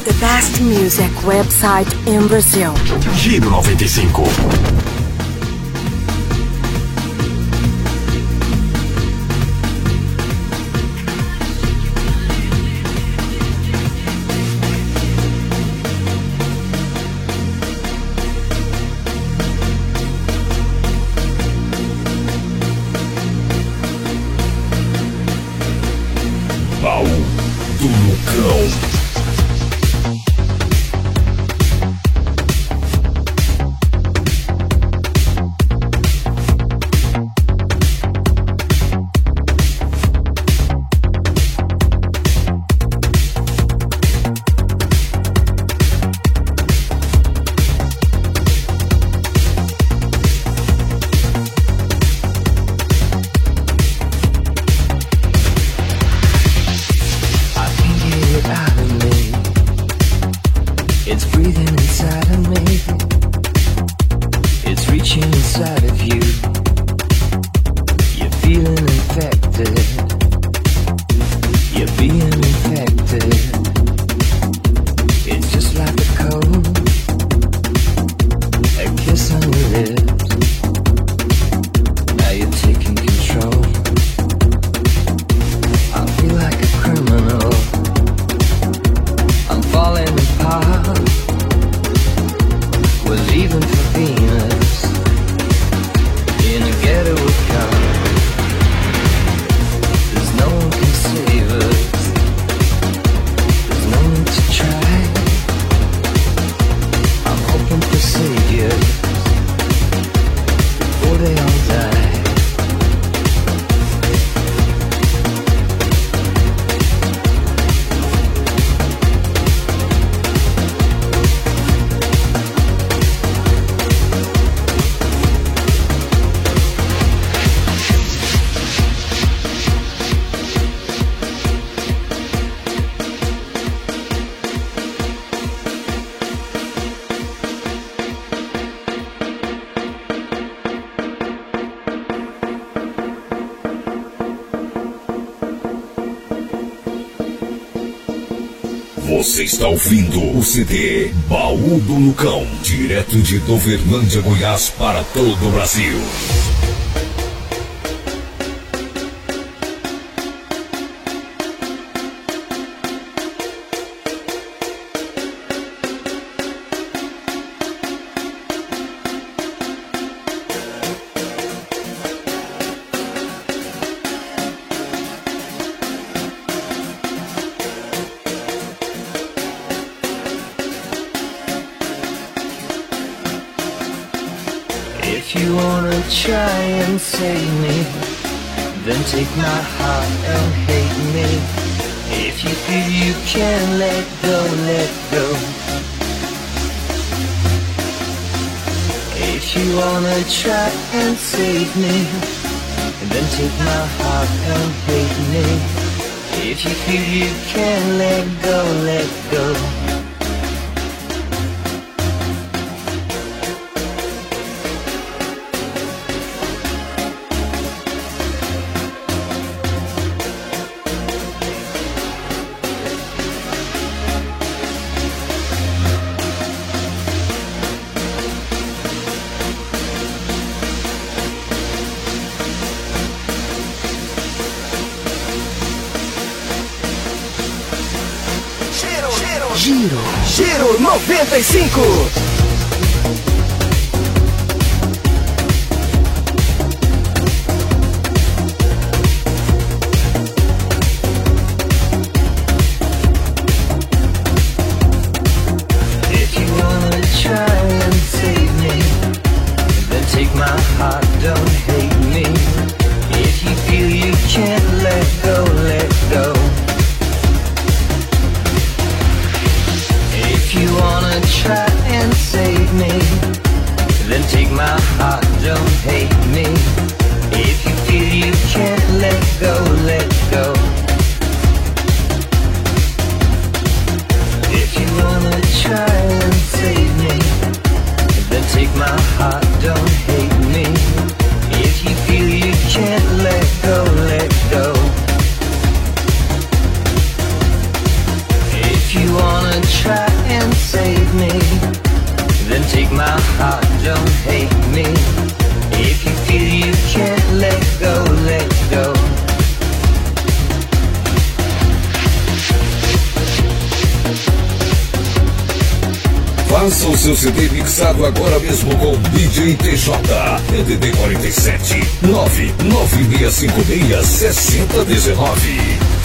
The best music website in Brazil. Giro 95. Baú do Lucão. Você está ouvindo o CD Baú do Lucão, direto de Doverlândia, Goiás, para todo o Brasil. If you wanna try and save me, then take my heart and hate me. If you feel you can let go, let go. If you wanna try and save me, then take my heart and hate me. If you feel you can let go, let go. Giro 95. Try Faça o seu CD mixado agora mesmo com DJ TJ. DDD 47 99656 6019.